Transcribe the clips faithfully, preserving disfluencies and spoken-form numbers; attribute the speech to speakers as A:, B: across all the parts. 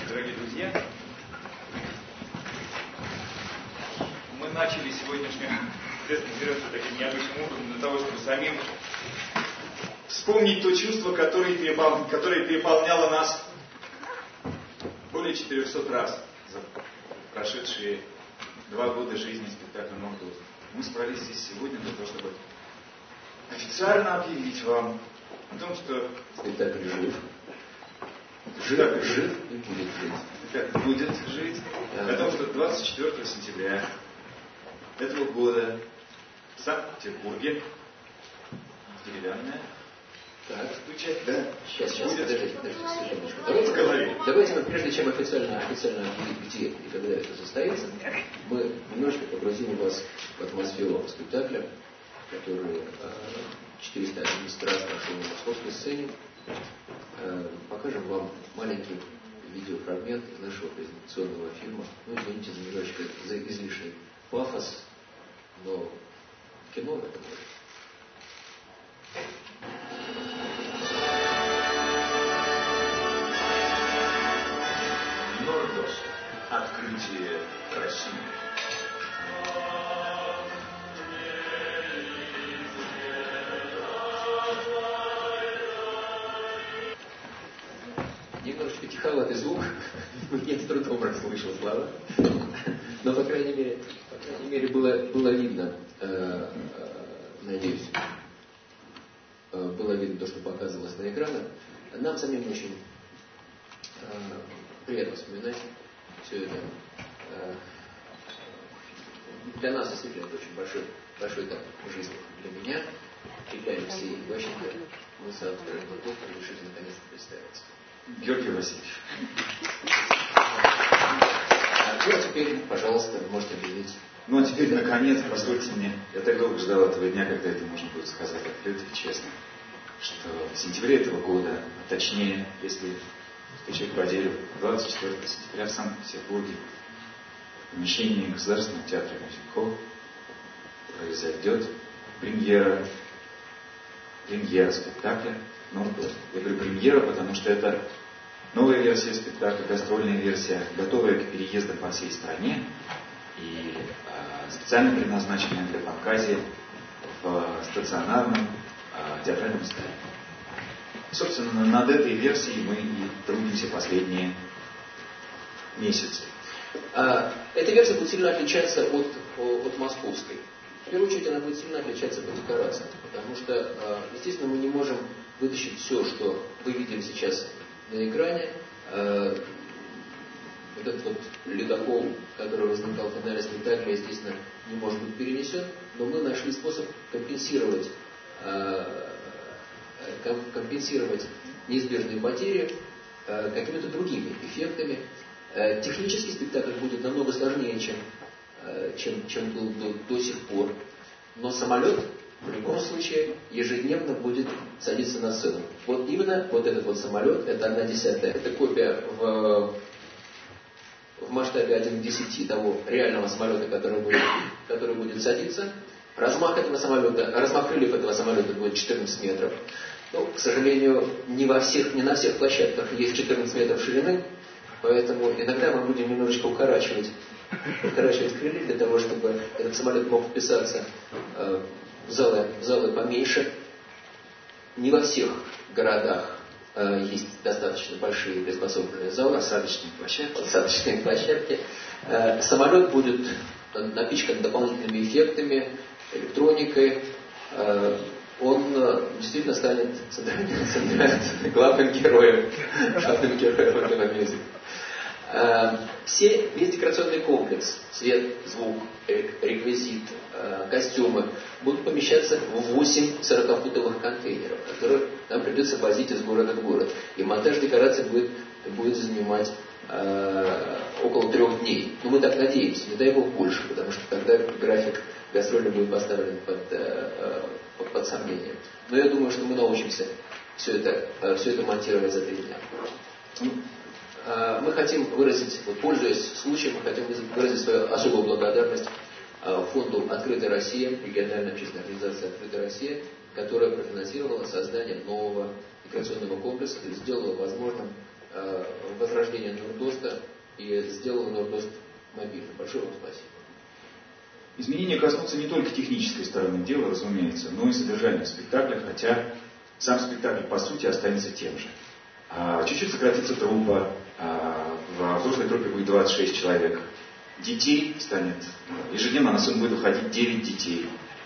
A: Дорогие друзья, мы начали сегодняшнюю пресс-конференцию таким необычным образом для того, чтобы самим вспомнить то чувство, которое, перепол... которое переполняло нас более четырехсот раз за прошедшие два года жизни спектакля «Нордост». Мы собрались здесь сегодня для того, чтобы официально объявить вам о том, что
B: спектакль жив. Жив,
A: так,
B: жив и будет жить.
A: Как будет жить. О том, что двадцать четвёртого сентября этого года в Санкт-Петербурге деревянная.
B: Так,
A: стучать, да?
B: Сейчас, сейчас,
A: будет...
B: подождите, подождите, секундочку. Давайте, давайте мы, прежде чем официально, официально объявить, где и когда это состоится, мы немножко погрузим вас в атмосферу спектакля, который э, четыреста одиннадцать раз прошел на московской сцене. Э, покажем вам маленький видеофрагмент из нашего презентационного фильма. Ну, извините за немножечко за излишний пафос, но кино это может.
A: Нордост. Открытие России.
B: Немножечко тиховатый звук, я с трудом расслышал слова, но, по крайней мере, по крайней мере было, было видно, э, э, надеюсь, э, было видно то, что показывалось на экранах. Нам самим очень э, приятно вспоминать все это. Э, для нас, действительно, это очень большой, большой этап в жизни. Для меня и для Алексея Иващенко, мы соавторы этого доктора решили наконец-то представиться.
A: Георгий Васильевич.
B: Ну, а теперь, пожалуйста, вы можете объявить.
A: Ну, а теперь, наконец, позвольте мне, я так долго ждал этого дня, когда это можно будет сказать открыто и честно, что в сентябре этого года, а точнее, если стучать по дереву, двадцать четвёртого сентября в Санкт-Петербурге, в помещении Государственного театра Мюзик-холл произойдет премьера, премьера спектакля «Нордост». Я говорю премьера, потому что это новая версия спектакля, гастрольная версия, готовая к переездам по всей стране и э, специально предназначенная для показа в стационарном э, театральном здании. Собственно, над этой версией мы и трудимся последние месяцы.
B: Эта версия будет сильно отличаться от, от московской. В первую очередь, она будет сильно отличаться по декорациям, потому что, естественно, мы не можем вытащить все, что вы видели сейчас на экране. Э, вот этот вот ледокол, который возникал в финале спектакля, естественно, не может быть перенесен, но мы нашли способ компенсировать, э, компенсировать неизбежные потери э, какими-то другими эффектами. Э, технический спектакль будет намного сложнее, чем, э, чем, чем был до, до сих пор, но самолет в любом случае ежедневно будет садиться на сцену. Вот именно вот этот вот самолет, это одна десятая, это копия в, в масштабе один к десяти того реального самолета, который будет, который будет садиться. Размах этого самолета, размах крыльев этого самолета будет четырнадцать метров. Ну, к сожалению, не во всех, не на всех площадках есть четырнадцать метров ширины, поэтому иногда мы будем немножечко укорачивать, укорачивать крылья для того, чтобы этот самолет мог вписаться э, в залы, в залы поменьше. Не во всех городах э, есть достаточно большие приспособленные залы.
A: Посадочные площадки.
B: Посадочные площадки. Э, самолет будет напичкан дополнительными эффектами, электроникой. Э, он э, действительно станет центральным главным героем, главным героем этого мюзикла. Э, все, весь декорационный комплекс, свет, звук, реквизит, э, костюмы будут помещаться в восемь сорокафутовых контейнеров, которые нам придется возить из города в город. И монтаж декораций будет, будет занимать э, около трех дней. Но мы так надеемся, не дай бог больше, потому что тогда график гастроли будет поставлен под, э, под, под сомнение. Но я думаю, что мы научимся все это, э, все это монтировать за три дня. Мы хотим выразить, вот, пользуясь случаем, мы хотим выразить свою особую благодарность фонду «Открытая Россия», региональной общественной организации «Открытая Россия», которая профинансировала создание нового декорационного комплекса и сделала возможным э, возрождение Нордоста и сделал Нордост мобильным. Большое вам спасибо.
A: Изменения коснутся не только технической стороны дела, разумеется, но и содержания спектакля, хотя сам спектакль по сути останется тем же. А, чуть-чуть сократится труппа, а, в взрослой труппе будет двадцать шесть человек. Детей станет, ежедневно на сцену будет выходить девять детей,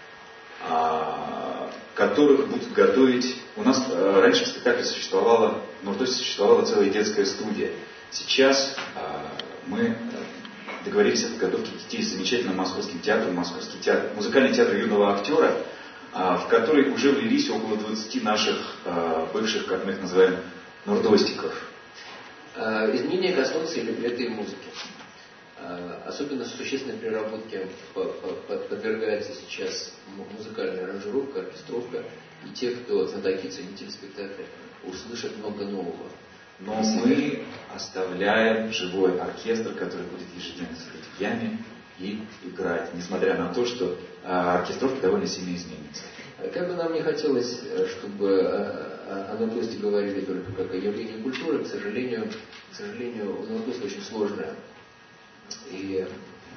A: а, которых будут готовить. У нас а, раньше в спектакле существовала, в Нордосте существовала целая детская студия. Сейчас а, мы договорились о подготовке детей с замечательным московским театром, московский театр, музыкальный театр юного актера, а, в который уже влились около двадцати наших а, бывших, как мы их называем, нордостиков.
B: Изменения коснутся и либретто и музыки. Особенно существенной переработке подвергается сейчас музыкальная аранжировка, оркестровка. И те, кто знатоки, ценители спектакля, услышат много нового.
A: Но мы оставляем живой оркестр, который будет ежедневно сидеть в яме и играть, несмотря на то, что оркестровка довольно сильно изменится.
B: Как бы нам не хотелось, чтобы о Нордосте говорили только как о явлении культуры, к сожалению, к сожалению, у Нордоста очень сложная и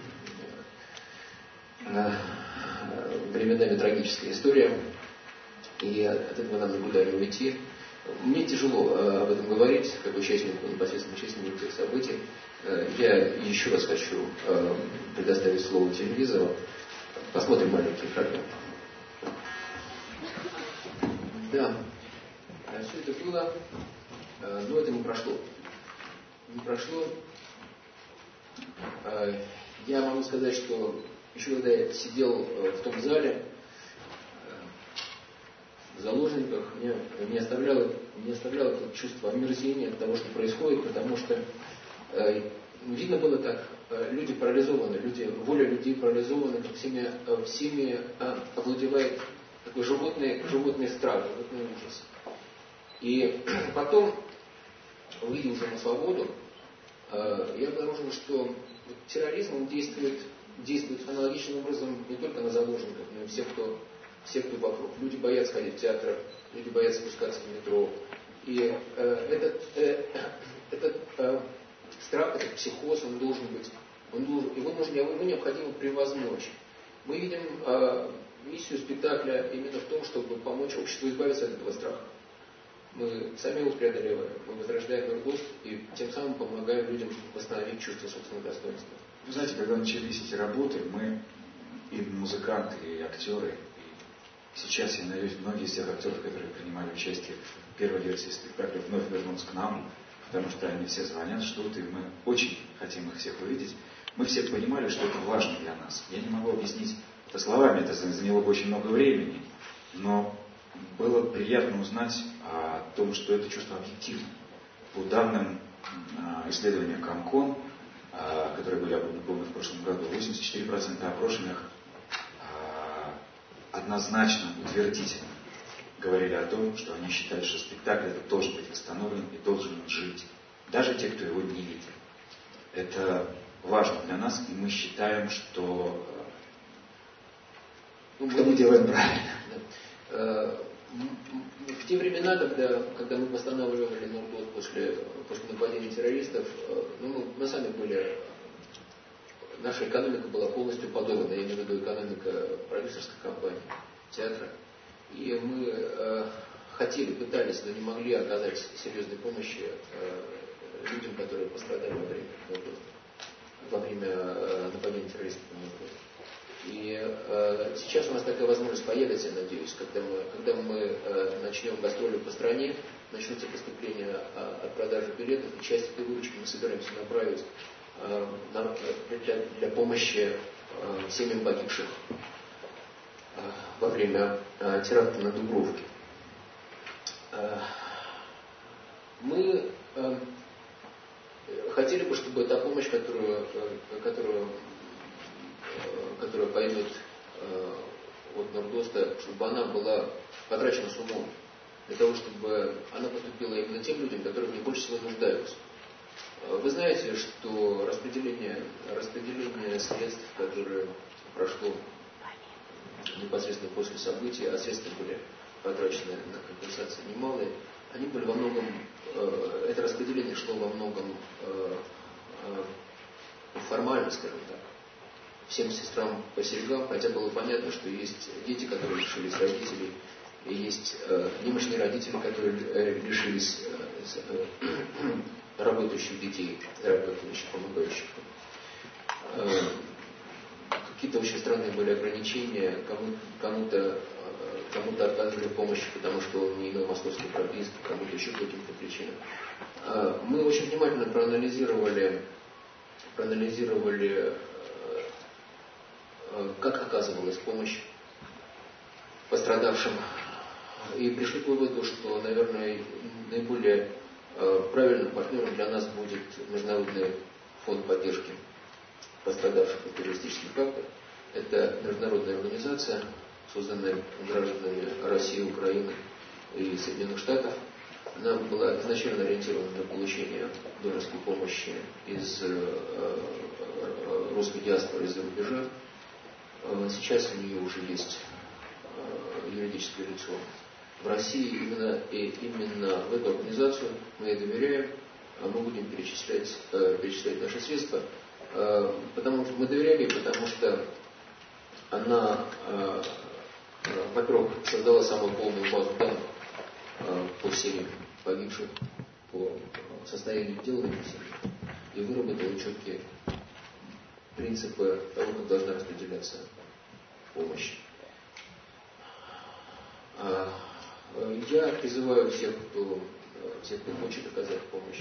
B: э, временами трагическая история, и от этого нам никуда не уйти. Мне тяжело э, об этом говорить, как участнику, непосредственно участнику этих событий. Э, я еще раз хочу э, предоставить слово телевизору. Посмотрим маленький фрагмент. Да, все это было, э, но это не прошло. Не прошло. Я могу сказать, что еще когда я сидел в том зале, в заложниках, меня, меня, оставляло, меня оставляло это чувство омерзения от того, что происходит, потому что э, видно было так, люди парализованы, люди, воля людей парализована, как всеми, всеми э, овладевает такой животный, животный страх, животный ужас. И потом, выйдя уже на свободу, я обнаружил, что терроризм он действует, действует аналогичным образом не только на заложниках, но и всех, кто, всех, кто вокруг. Люди боятся ходить в театр, люди боятся спускаться в метро. И э, этот, э, этот э, страх, этот психоз, он должен быть, он должен, его, нужно, его необходимо превозмочь. Мы видим э, миссию спектакля именно в том, чтобы помочь обществу избавиться от этого страха. Мы сами его преодолеваем, мы возрождаем Нордост и тем самым помогаем людям восстановить чувство собственного достоинства.
A: Вы знаете, когда начались эти работы, мы, и музыканты, и актеры, и сейчас, я надеюсь, многие из тех актеров, которые принимали участие в первой версии спектакля, вновь вернутся к нам, потому что они все звонят, что-то, и мы очень хотим их всех увидеть. Мы все понимали, что это важно для нас. Я не могу объяснить это словами, это заняло бы очень много времени, но было приятно узнать о том, что это чувство объективно. По данным исследования Комкон, которые были опубликованы в прошлом году, восемьдесят четыре процента опрошенных однозначно, утвердительно говорили о том, что они считают, что спектакль этот должен быть восстановлен и должен жить. Даже те, кто его не видел. Это важно для нас, и мы считаем, что, ну, что мы делаем правильно.
B: В те времена, когда, когда мы восстанавливали Нордост после, после нападения террористов, ну, мы сами были, наша экономика была полностью подорвана, я имею в виду экономика продюсерской компании, театра. И мы э, хотели, пытались, но не могли оказать серьезной помощи э, людям, которые пострадали во время Нордоста, во время э, нападения террористов на Нордост. И э, сейчас у нас такая возможность появится, я надеюсь, когда мы, когда мы э, начнем гастроли по стране, начнутся поступления э, от продажи билетов, и часть этой выручки мы собираемся направить э, на, для, для помощи э, семьям погибших э, во время э, теракта на Дубровке. Э, мы э, хотели бы, чтобы та помощь, которую, э, которую которая пойдет э, от Нордоста, чтобы она была потрачена с умом, для того, чтобы она поступила именно тем людям, которые в ней больше всего нуждаются. Вы знаете, что распределение, распределение средств, которое прошло непосредственно после событий, а средства были потрачены на компенсации немалые, они были во многом, э, это распределение шло во многом э, э, формально, скажем так. Всем сестрам по серьгам, хотя было понятно, что есть дети, которые лишились родителей, и есть э, немощные родители, которые э, лишились э, э, работающих детей, работающих, помогающих. Э, какие-то очень странные были ограничения, кому, кому-то, кому-то отказывали помощи, потому что он не имел московской прописки, кому-то еще по каким-то причинам. Э, мы очень внимательно проанализировали, проанализировали как оказывалась помощь пострадавшим. И пришли к выводу, что, наверное, наиболее правильным партнером для нас будет Международный фонд поддержки пострадавших от террористических актов. Это международная организация, созданная гражданами России, Украины и Соединенных Штатов. Она была изначально ориентирована на получение донорской помощи из русской диаспоры из-за рубежа. Сейчас у нее уже есть юридическое лицо в России. Именно, и именно в эту организацию мы ей доверяем. Мы будем перечислять, перечислять наши средства. Потому что мы доверяем ей, потому что она, во-первых, создала самую полную базу данных по семьям погибших, по состоянию дел этих семей, и выработала четкие принципы того, как должна распределяться помощь. Я призываю всех, кто, всех, кто хочет оказать помощь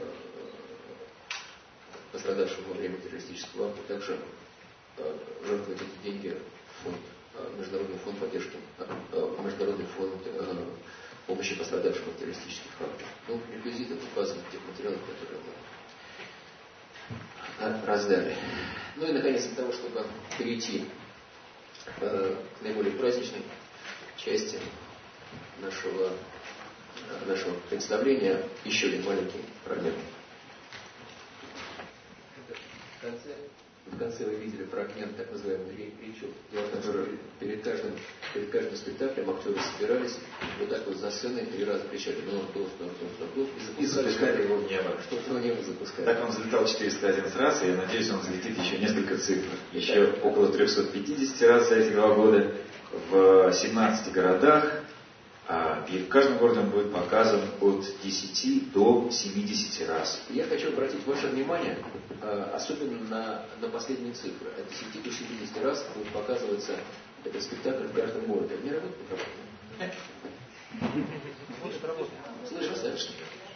B: пострадавшим во время террористического акта, также жертвовать эти деньги в фонд, Международный фонд поддержки, Международный фонд помощи пострадавшим от террористических актов. Ну, реквизиты указаны в тех материалах, которые мы раздали. Ну и, наконец, для того, чтобы перейти э, к наиболее праздничной части нашего, э, нашего представления, еще один маленький фрагмент. В конце, в конце вы видели фрагмент так называемый речу, который перед каждым, перед каждым спектаклем актеры собирались, вот так вот за сценой три раза кричали «Норд, Норд, Норд, Норд, Норд»,
A: и запускали его в небо.
B: Что-то в небо запускали.
A: Так он взлетал четыреста одиннадцать раз, и я надеюсь, он взлетит еще несколько цифр. Еще около триста пятьдесят раз за эти два года в семнадцати городах. И в каждом городе он будет показан от десяти до семидесяти раз.
B: Я хочу обратить ваше внимание, особенно на, на последние цифры. От десяти до семидесяти раз будет показываться этот спектакль в каждом городе. Не работает микрофон? Слышно, слышно.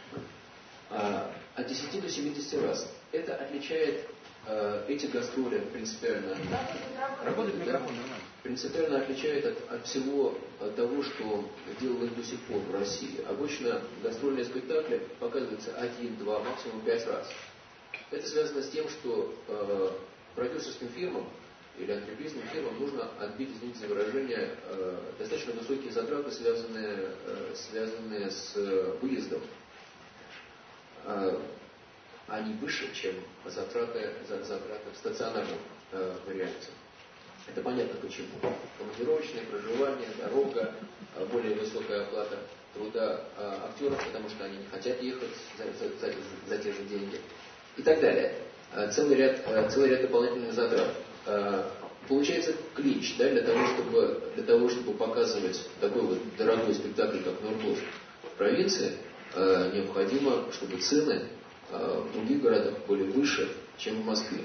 B: От десяти до семидесяти раз. Это отличает э, эти гастроли принципиально. Работает микрофон, нормально. Принципиально отличает от, от всего от того, что делалось до сих пор в России. Обычно гастрольные спектакли показываются один, два, максимум пять раз. Это связано с тем, что э, продюсерским фирмам или антрепризным фирмам нужно отбить, извините за выражение, э, достаточно высокие затраты, связанные, э, связанные с э, выездом. Э, они выше, чем затраты, затраты в стационарном э, варианте. Это понятно почему. Командировочное проживание, дорога, более высокая оплата труда актеров, потому что они не хотят ехать за, за, за, за те же деньги и так далее. Целый ряд, целый ряд дополнительных затрат. Получается клинч, да, для того, чтобы, для того, чтобы показывать такой вот дорогой спектакль, как «Нордош» в провинции, необходимо, чтобы цены в других городах были выше, чем в Москве.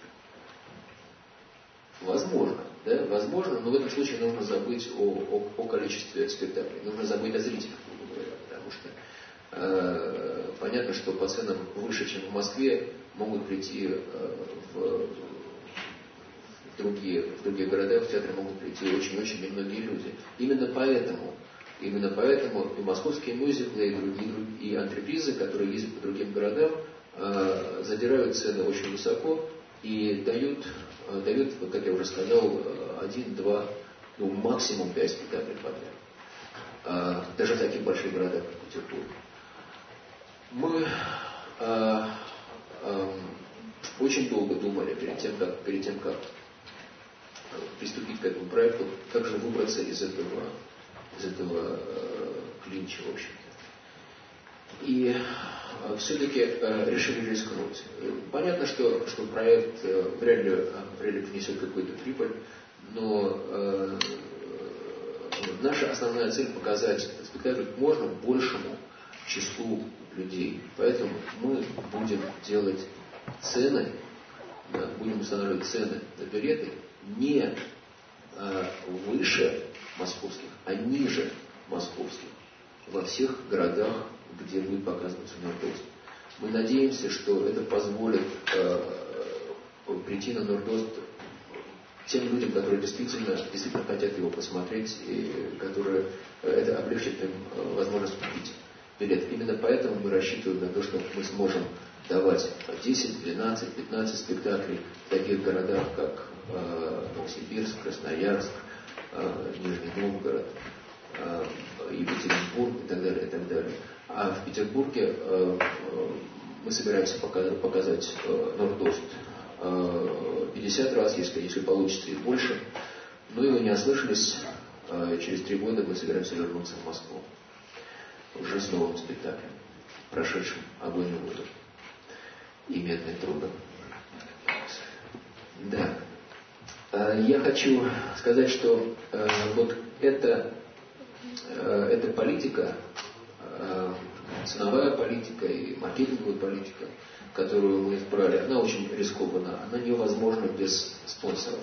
B: Возможно, да, возможно, но в этом случае нужно забыть о, о, о количестве спектаклей, нужно забыть о зрителях, грубо говоря, потому что э, понятно, что по ценам выше, чем в Москве, могут прийти э, в, в, другие, в другие города, в театры могут прийти очень-очень немногие люди. Именно поэтому, именно поэтому и московские мюзиклы, и другие, и антрепризы, которые ездят по другим городам, э, задирают цены очень высоко и дают дают, вот как я уже сказал, один, два, ну максимум пять спектаклей подряд. А, даже в таких больших городах, как Петербург. Мы а, а, очень долго думали перед тем, как, перед тем, как приступить к этому проекту, как же выбраться из этого, из этого а, клинча, в общем-то. И все-таки решили рискнуть. Понятно, что, что проект вряд ли, вряд ли принесет какую-то прибыль, но э, наша основная цель показать спектакль как можно большему числу людей. Поэтому мы будем делать цены, да, будем устанавливать цены на билеты не э, выше московских, а ниже московских во всех городах, где будет показываться Нордост. Мы надеемся, что это позволит э, прийти на Нордост тем людям, которые действительно, действительно хотят его посмотреть, и которые э, это облегчит им э, возможность купить билет. Именно поэтому мы рассчитываем на то, что мы сможем давать десять, двенадцать, пятнадцать спектаклей в таких городах, как э, Новосибирск, Красноярск, э, Нижний Новгород, э, Екатеринбург и так далее, и так далее. А в Петербурге э, э, мы собираемся показать, показать э, Нордост э, пятьдесят раз, если, если получится и больше. Но и вы не ослышались, э, через три года мы собираемся вернуться в Москву уже с новым спектаклем, прошедшим огонь и воду и медные трубы. Да. Э, я хочу сказать, что э, вот эта, э, эта политика, ценовая политика и маркетинговая политика, которую мы избрали, она очень рискованна, она невозможна без спонсоров,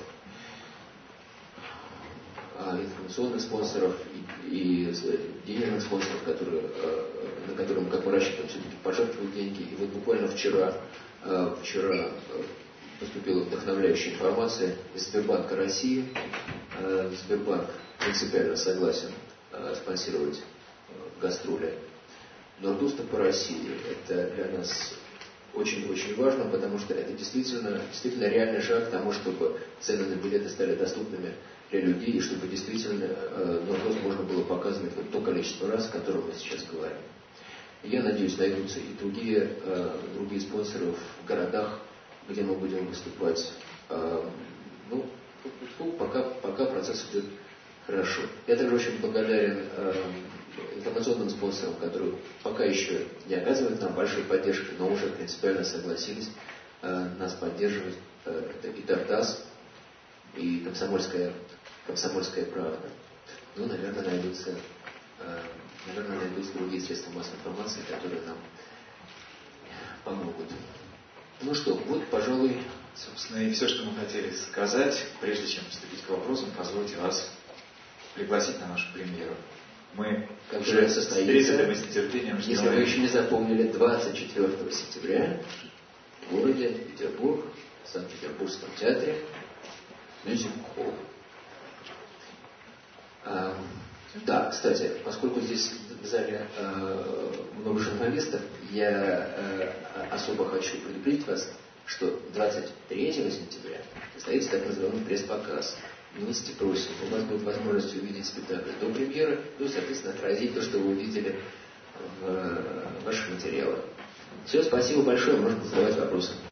B: информационных спонсоров и, и денежных спонсоров, которые, на которые мы, как мы рассчитываем, все-таки пожертвуют деньги. И вот буквально вчера, вчера поступила вдохновляющая информация из Сбербанка России. Сбербанк принципиально согласен спонсировать гастроли Нордоста по России. Это для нас очень-очень важно, потому что это действительно, действительно реальный шаг к тому, чтобы цены на билеты стали доступными для людей, и чтобы действительно э, Нордост можно было показывать вот то количество раз, о котором мы сейчас говорим. И я надеюсь, найдутся и другие, э, другие спонсоры в городах, где мы будем выступать. Э, ну, пока, пока процесс идет хорошо. Я также очень благодарен э, информационным спонсорам, которые пока еще не оказывают нам большой поддержки, но уже принципиально согласились э, нас поддерживать. Э, это и Тартас, и Комсомольская, Комсомольская правда. Ну, наверное, найдутся, э, наверное, найдутся другие средства массовой информации, которые нам помогут. Ну что, вот, пожалуй...
A: Собственно, и все, что мы хотели сказать. Прежде чем приступить к вопросам, позвольте вас пригласить на нашу премьеру. Мы уже с тридцатым и с нетерпением ждем.
B: Если вы еще не запомнили, двадцать четвёртого сентября в городе Петербург, в Санкт-Петербургском театре, мюзик-холл. А, да, кстати, поскольку здесь в зале а, много журналистов, я а, особо хочу предупредить вас, что двадцать третьего сентября состоится так называемый пресс-показ. Милости просим, у вас будет возможность увидеть спектакль до премьеры, ну, соответственно, отразить то, что вы увидели в ваших материалах. Все, спасибо большое, можно задавать вопросы.